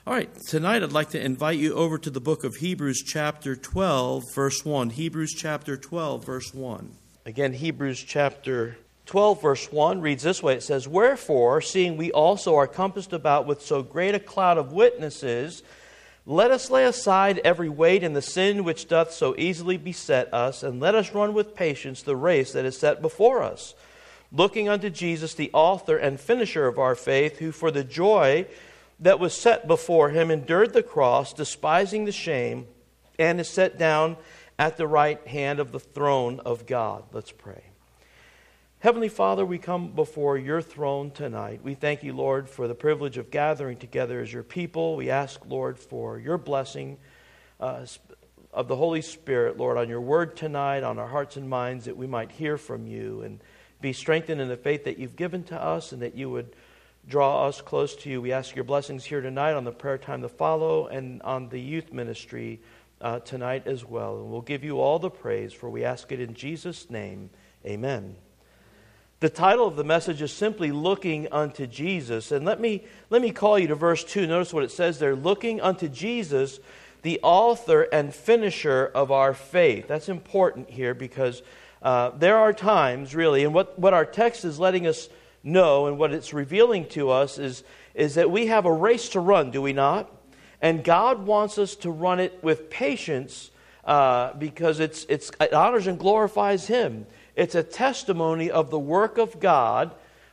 All right, tonight I'd like to invite you over to the book of Hebrews chapter 12, verse 1. Hebrews chapter 12, verse 1. Again, Hebrews chapter 12, verse 1 reads this way. It says, "Wherefore, seeing we also are compassed about with so great a cloud of witnesses, let us lay aside every weight and the sin which doth so easily beset us, and let us run with patience the race that is set before us, looking unto Jesus, the author and finisher of our faith, who for the joy that was set before him endured the cross, despising the shame, and is set down at the right hand of the throne of God." Let's pray. Heavenly Father, we come before your throne tonight. We thank you, Lord, for the privilege of gathering together as your people. We ask, Lord, for your blessing of the Holy Spirit, Lord, on your word tonight, on our hearts and minds, that we might hear from you and be strengthened in the faith that you've given to us, and that you would draw us close to you. We ask your blessings here tonight on the prayer time to follow and on the youth ministry tonight as well. And we'll give you all the praise, for we ask it in Jesus' name. Amen. The title of the message is simply Looking Unto Jesus. And let me call you to verse 2. Notice what it says there. Looking unto Jesus, the author and finisher of our faith. That's important here because there are times, really, and what our text is letting us know and what it's revealing to us is that we have a race to run, do we not? And God wants us to run it with patience because it honors and glorifies Him. It's a testimony of the work of God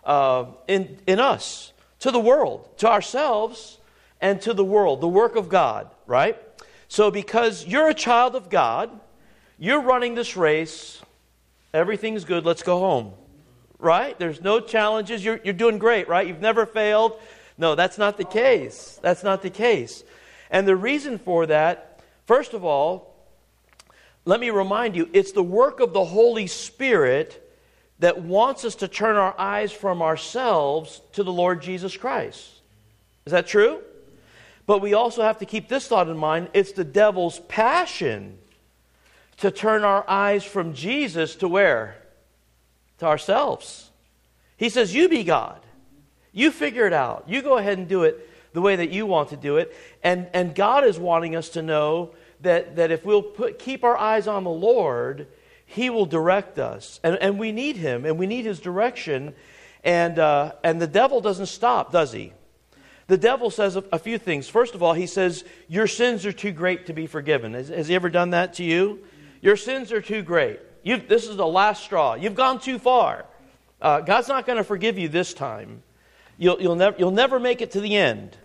in us, to the world, to ourselves, and to the world, the work of God, right? So because you're a child of God, you're running this race, everything's good, let's go home. Right? There's no challenges. You're doing great, right? You've never failed. No, that's not the case. That's not the case. And the reason for that, first of all, let me remind you, it's the work of the Holy Spirit that wants us to turn our eyes from ourselves to the Lord Jesus Christ. Is that true? But we also have to keep this thought in mind. It's the devil's passion to turn our eyes from Jesus to where? To ourselves. He says, you be God. You figure it out. You go ahead and do it the way that you want to do it. And God is wanting us to know that if we'll keep our eyes on the Lord, He will direct us. And we need Him, and we need His direction. And the devil doesn't stop, does he? The devil says a few things. First of all, he says, your sins are too great to be forgiven. Has he ever done that to you? Your sins are too great. This is the last straw. You've gone too far. God's not going to forgive you this time. You'll never make it to the end.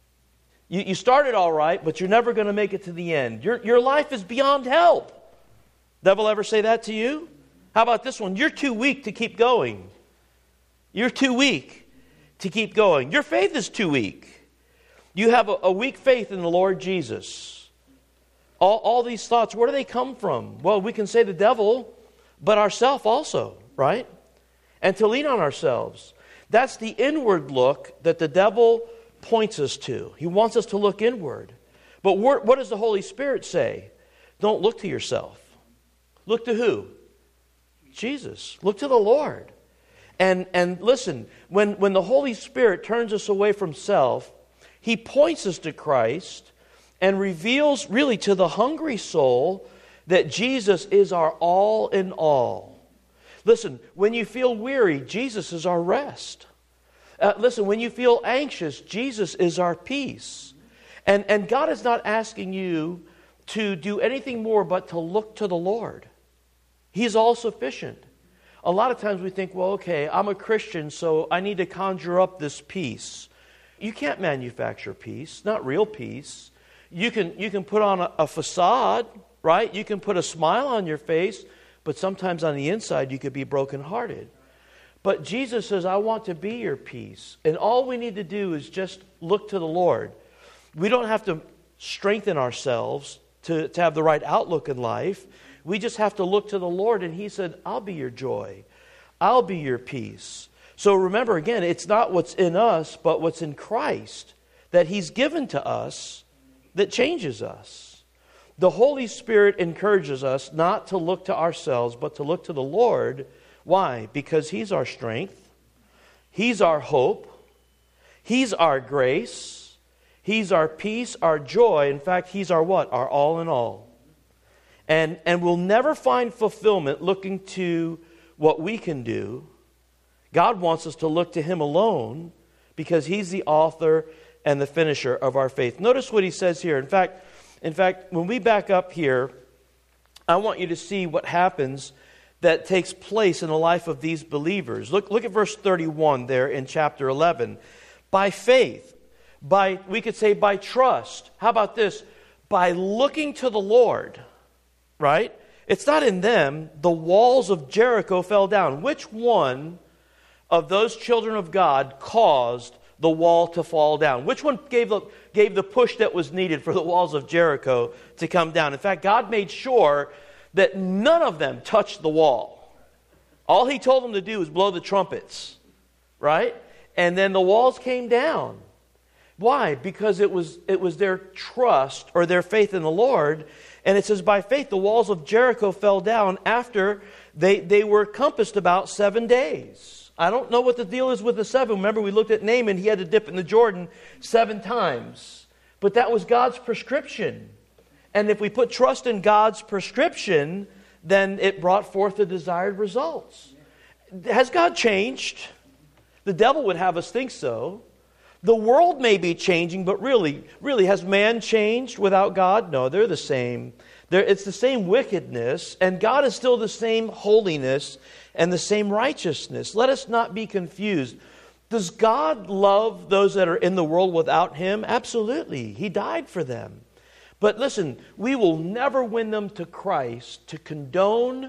You started all right, but you're never going to make it to the end. Your life is beyond help. Devil ever say that to you? How about this one? You're too weak to keep going. You're too weak to keep going. Your faith is too weak. You have a weak faith in the Lord Jesus. All these thoughts, where do they come from? Well, we can say the devil, but ourself also, right? And to lean on ourselves. That's the inward look that the devil points us to. He wants us to look inward. But what does the Holy Spirit say? Don't look to yourself. Look to who? Jesus. Look to the Lord. And listen, when the Holy Spirit turns us away from self, He points us to Christ and reveals really to the hungry soul that Jesus is our all in all. Listen, when you feel weary, Jesus is our rest. Listen, when you feel anxious, Jesus is our peace. And God is not asking you to do anything more but to look to the Lord. He's all sufficient. A lot of times we think, well, okay, I'm a Christian, so I need to conjure up this peace. You can't manufacture peace, not real peace. You can put on a facade, right? You can put a smile on your face, but sometimes on the inside you could be brokenhearted. But Jesus says, I want to be your peace. And all we need to do is just look to the Lord. We don't have to strengthen ourselves to have the right outlook in life. We just have to look to the Lord, and He said, I'll be your joy. I'll be your peace. So remember, again, it's not what's in us, but what's in Christ that He's given to us that changes us. The Holy Spirit encourages us not to look to ourselves, but to look to the Lord. Why? Because He's our strength. He's our hope. He's our grace. He's our peace, our joy. In fact, He's our what? Our all in all. And we'll never find fulfillment looking to what we can do. God wants us to look to Him alone because He's the author and the finisher of our faith. Notice what He says here. In fact, when we back up here, I want you to see what happens that takes place in the life of these believers. Look at verse 31 there in chapter 11. By faith, we could say by trust. How about this? By looking to the Lord, right? It's not in them. The walls of Jericho fell down. Which one of those children of God caused the wall to fall down? Which one gave the push that was needed for the walls of Jericho to come down? In fact, God made sure that none of them touched the wall. All He told them to do was blow the trumpets, right? And then the walls came down. Why? Because it was their trust or their faith in the Lord. And it says, by faith the walls of Jericho fell down after they were compassed about 7 days. I don't know what the deal is with the 7. Remember, we looked at Naaman. He had to dip in the Jordan 7 times. But that was God's prescription. And if we put trust in God's prescription, then it brought forth the desired results. Has God changed? The devil would have us think so. The world may be changing, but really, has man changed without God? No, they're the same. It's the same wickedness, and God is still the same holiness and the same righteousness. Let us not be confused. Does God love those that are in the world without Him? Absolutely. He died for them. But listen, we will never win them to Christ to condone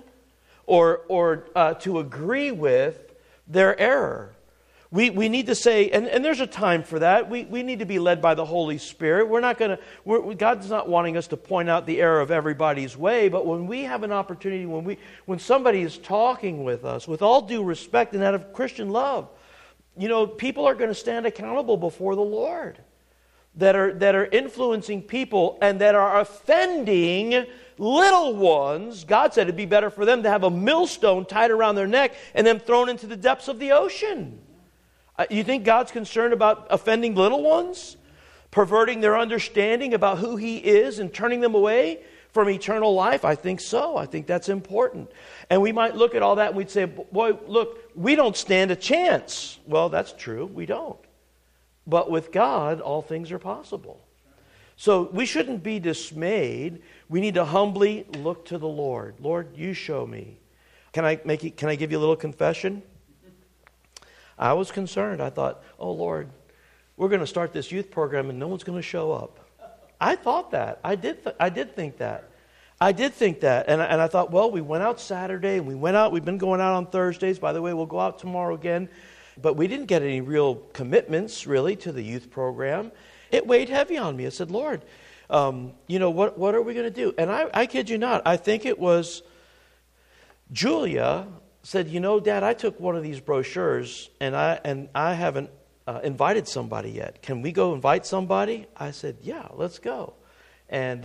or to agree with their error. We need to say, and there's a time for that. We need to be led by the Holy Spirit. God's not wanting us to point out the error of everybody's way, but when we have an opportunity, when somebody is talking with us, with all due respect and out of Christian love, people are going to stand accountable before the Lord that are influencing people and that are offending little ones. God said it'd be better for them to have a millstone tied around their neck and then thrown into the depths of the ocean. You think God's concerned about offending little ones? Perverting their understanding about who He is and turning them away from eternal life? I think so. I think that's important. And we might look at all that and we'd say, boy, look, we don't stand a chance. Well, that's true. We don't. But with God, all things are possible. So we shouldn't be dismayed. We need to humbly look to the Lord. Lord, you show me. Can I give you a little confession? I was concerned. I thought, oh Lord, we're going to start this youth program and no one's going to show up. I thought that. I did think that. And I thought, well, we went out Saturday and we've been going out on Thursdays. By the way, we'll go out tomorrow again. But we didn't get any real commitments, really, to the youth program. It weighed heavy on me. I said, Lord, what are we going to do? And I kid you not, I think it was Julia said, Dad, I took one of these brochures, and I haven't invited somebody yet. Can we go invite somebody? I said, yeah, let's go. And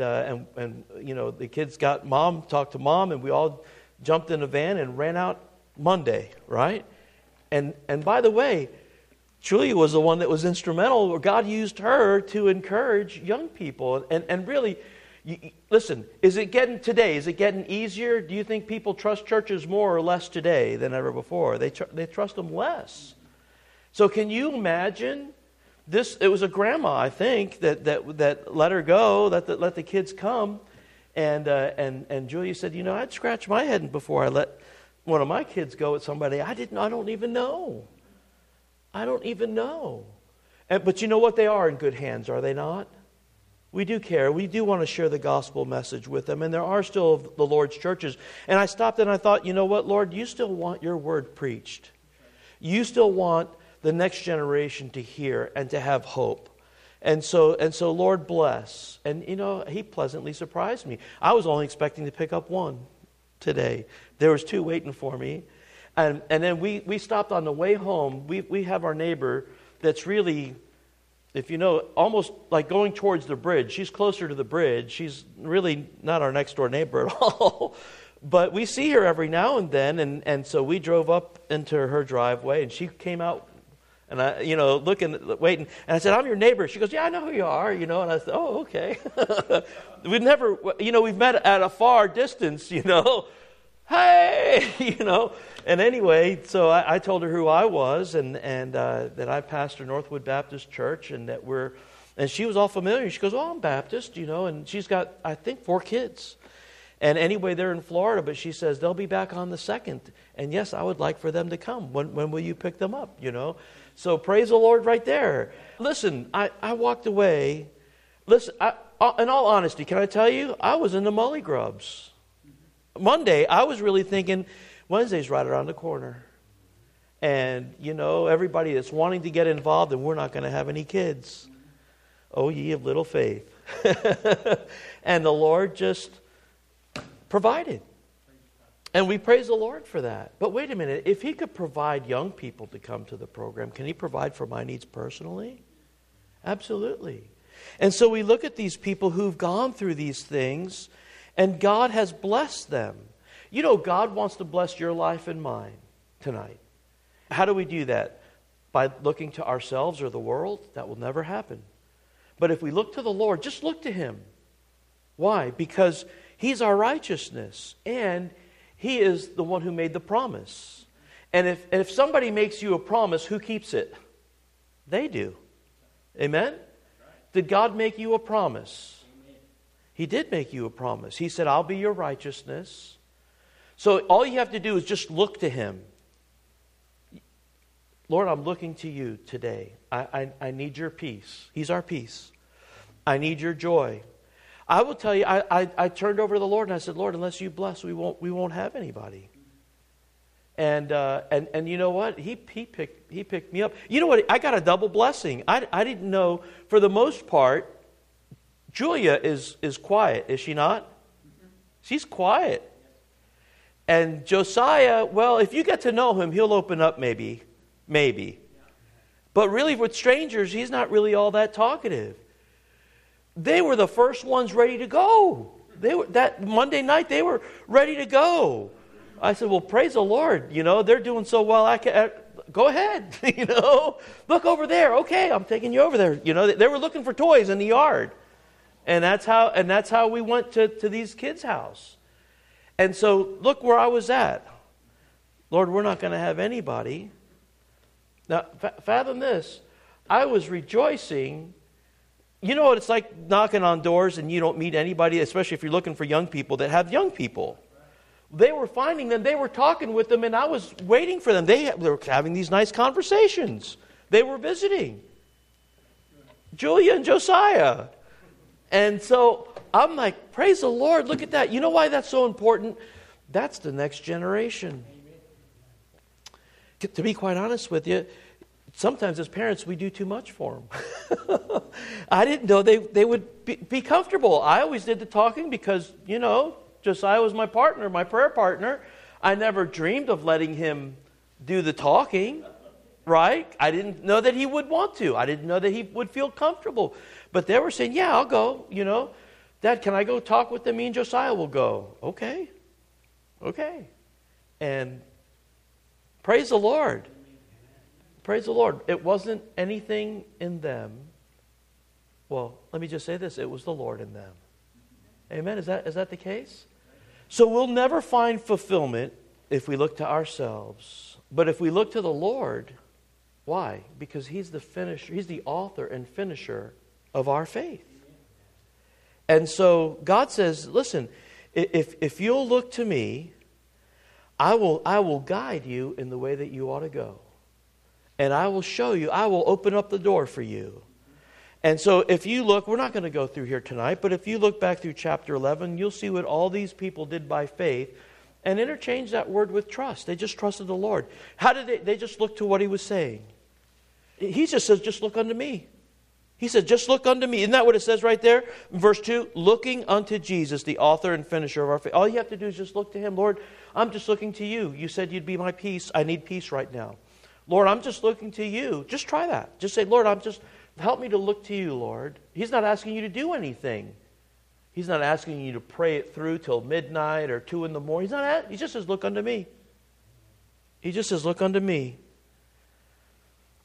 the kids talked to Mom, and we all jumped in a van and ran out Monday, right? And by the way, Julia was the one that was instrumental, where God used her to encourage young people. And really, listen, is it getting easier? Do you think people trust churches more or less today than ever before? They trust them less. So can you imagine this? It was a grandma, I think, that let her go, let the kids come. And Julia said, I'd scratch my head before I let one of my kids go with somebody I don't even know. But you know what? They are in good hands, are they not? We do care. We do want to share the gospel message with them. And there are still the Lord's churches. And I stopped and I thought, you know what, Lord? You still want your word preached. You still want the next generation to hear and to have hope. And so Lord bless. And He pleasantly surprised me. I was only expecting to pick up one today. There was 2 waiting for me. And then we stopped on the way home. We have our neighbor that's really, if almost like going towards the bridge. She's closer to the bridge. She's really not our next door neighbor at all. But we see her every now and then. And so we drove up into her driveway, and she came out And I, waiting. And I said, I'm your neighbor. She goes, yeah, I know who you are, And I said, oh, okay. We've met at a far distance, Hey, And anyway, so I told her who I was and that I pastor Northwood Baptist Church and and she was all familiar. She goes, oh, I'm Baptist, and she's got, I think, 4 kids. And anyway, they're in Florida, but she says they'll be back on the 2nd. And yes, I would like for them to come. When will you pick them up, So praise the Lord right there. Listen, I walked away. Listen, in all honesty, can I tell you, I was in the mully grubs. Monday, I was really thinking, Wednesday's right around the corner. And, everybody that's wanting to get involved, and we're not going to have any kids. Oh, ye of little faith. And the Lord just provided. And we praise the Lord for that. But wait a minute, if He could provide young people to come to the program, can He provide for my needs personally? Absolutely. And so we look at these people who've gone through these things, and God has blessed them. God wants to bless your life and mine tonight. How do we do that? By looking to ourselves or the world? That will never happen. But if we look to the Lord, just look to Him. Why? Because He's our righteousness, and He is the one who made the promise. And if somebody makes you a promise, who keeps it? They do. Amen? Did God make you a promise? He did make you a promise. He said, I'll be your righteousness. So all you have to do is just look to Him. Lord, I'm looking to You today. I need Your peace. He's our peace. I need Your joy. I will tell you, I turned over to the Lord and I said, Lord, unless You bless, we won't have anybody. And you know what? He picked me up. You know what? I got a double blessing. I didn't know, for the most part, Julia is quiet, is she not? She's quiet. And Josiah, well, if you get to know him, he'll open up maybe. But really with strangers, he's not really all that talkative. They were the first ones ready to go. That Monday night, they were ready to go. I said, well, praise the Lord. They're doing so well. Go ahead. Look over there. Okay, I'm taking you over there. They were looking for toys in the yard. And that's how we went to these kids' house. And so look where I was at. Lord, we're not going to have anybody. Now, fathom this. I was rejoicing. You know what it's like knocking on doors and you don't meet anybody, especially if you're looking for young people that have young people. They were finding them. They were talking with them, and I was waiting for them. They were having these nice conversations. They were visiting. Julia and Josiah. And so I'm like, praise the Lord, look at that. You know why that's so important? That's the next generation. To be quite honest with you, sometimes as parents we do too much for them. I didn't know they would be comfortable. I always did the talking because, Josiah was my partner, my prayer partner. I never dreamed of letting him do the talking, right? I didn't know that he would want to. I didn't know that he would feel comfortable. But they were saying, yeah, I'll go, Dad, can I go talk with them? Me and Josiah will go. Okay. And praise the Lord. Praise the Lord. It wasn't anything in them. Well, let me just say this. It was the Lord in them. Amen. Is that the case? So we'll never find fulfillment if we look to ourselves. But if we look to the Lord, why? Because He's the finisher. He's the author and finisher of our faith. And so God says, listen, if you'll look to Me, I will guide you in the way that you ought to go. And I will show you, I will open up the door for you. And so if you look, we're not going to go through here tonight, but if you look back through chapter 11, you'll see what all these people did by faith and interchange that word with trust. They just trusted the Lord. How did they? They just looked to what He was saying. He just says, just look unto Me. He said, just look unto Me. Isn't that what it says right there? In verse 2, looking unto Jesus, the author and finisher of our faith. All you have to do is just look to Him. Lord, I'm just looking to You. You said You'd be my peace. I need peace right now. Lord, I'm just looking to You. Just try that. Just say, Lord, help me to look to You, Lord. He's not asking you to do anything. He's not asking you to pray it through till midnight or 2 in the morning. He just says, look unto Me. He just says, look unto Me.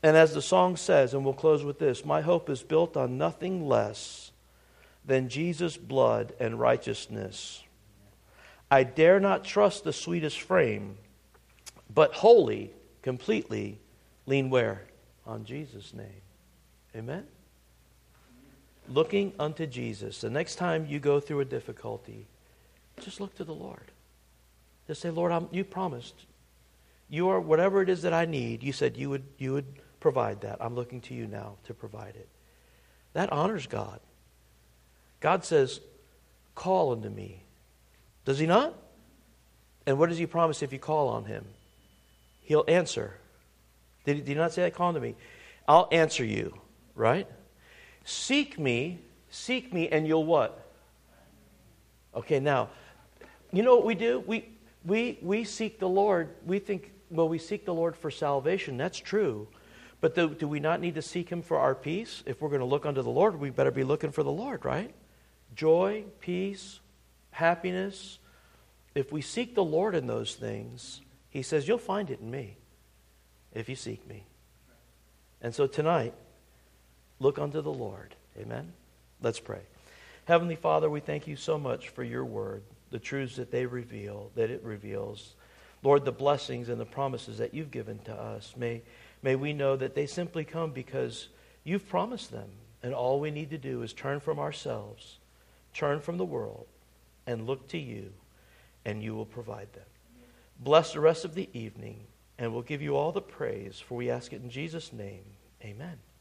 And as the song says, and we'll close with this, my hope is built on nothing less than Jesus' blood and righteousness. I dare not trust the sweetest frame, but wholly, completely lean where? On Jesus' name. Amen? Looking unto Jesus. The next time you go through a difficulty, just look to the Lord. Just say, Lord, you promised. You are whatever it is that I need. You said you would provide that. I'm looking to you now to provide it. That honors God. God says, call unto me. Does he not? And what does he promise if you call on him? He'll answer. Did he not say that? Call unto me. I'll answer you. Right? Seek me, and you'll what? Okay, now, you know what we do? We seek the Lord. We think, well, we seek the Lord for salvation. That's true. But do we not need to seek him for our peace? If we're going to look unto the Lord, we better be looking for the Lord, right? Joy, peace, happiness. If we seek the Lord in those things, he says, you'll find it in me if you seek me. And so tonight, look unto the Lord. Amen? Let's pray. Heavenly Father, we thank you so much for your word, the truths that they reveal, that it reveals. Lord, the blessings and the promises that you've given to us, may we know that they simply come because you've promised them. And all we need to do is turn from ourselves, turn from the world, and look to you, and you will provide them. Bless the rest of the evening, and we'll give you all the praise, for we ask it in Jesus' name. Amen.